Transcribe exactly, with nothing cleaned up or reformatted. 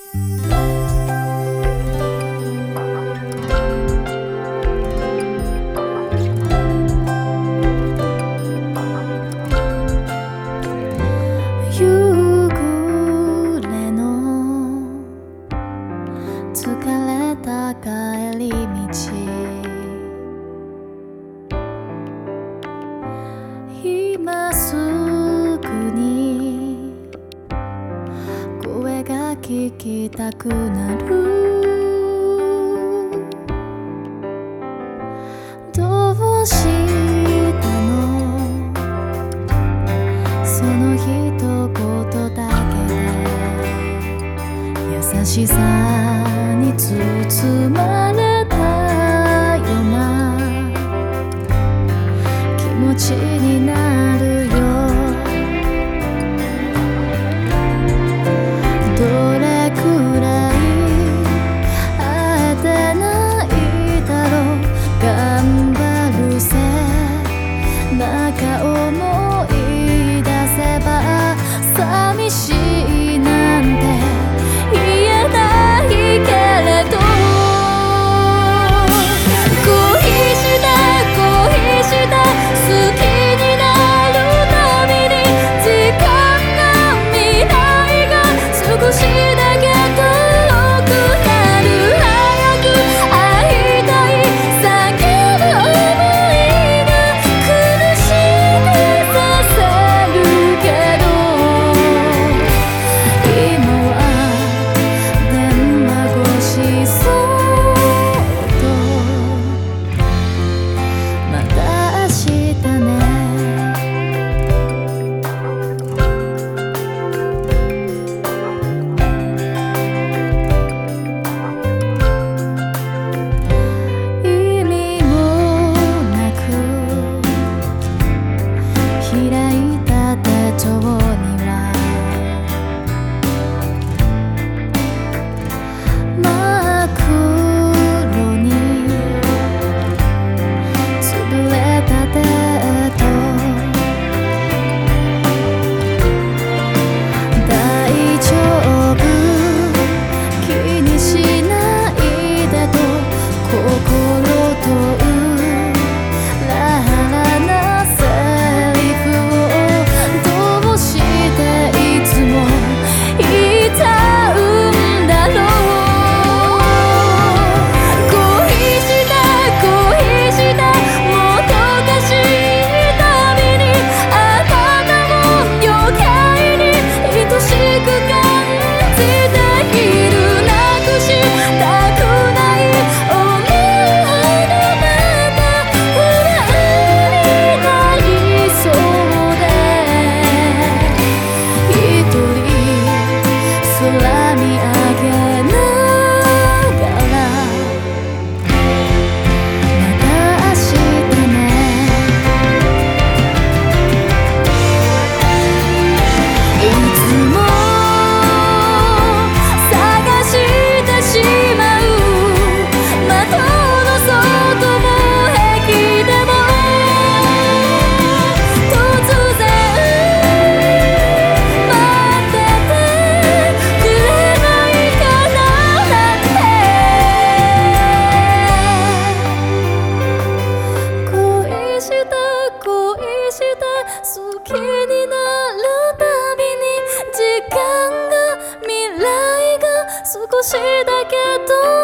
夕暮れの疲れた帰り道、今すぐに声が聞きたくなる。どうしたの、その一言だけで優しさに包まれたような気持ちになるよ。どれくらい会えてないだろう、頑張るせなんか思い出せば寂しいなんて言えないけれど、恋して恋して好きになるたびに時間が未来が少しだけ遠くなる。早く会いたい叫ぶ想いが苦しめさせるけど、今は電話越しそっとまた明日ね。意味もなく開いた手帳には真っ黒に潰れた手と大丈夫気にしないでと心と裏腹なセリフをどうしていつも言いたうんだろう。恋して恋してもどかしいたびにあなたも余計に愛しく感じている。なくしたくない想いのまま不安になりそうで、一人空見上げながらまた明日ね。いつも探してしまう窓の外も駅でも突然待っててくれないかななんて、恋して恋して好きになるたびに時間が未来が少しだけ遠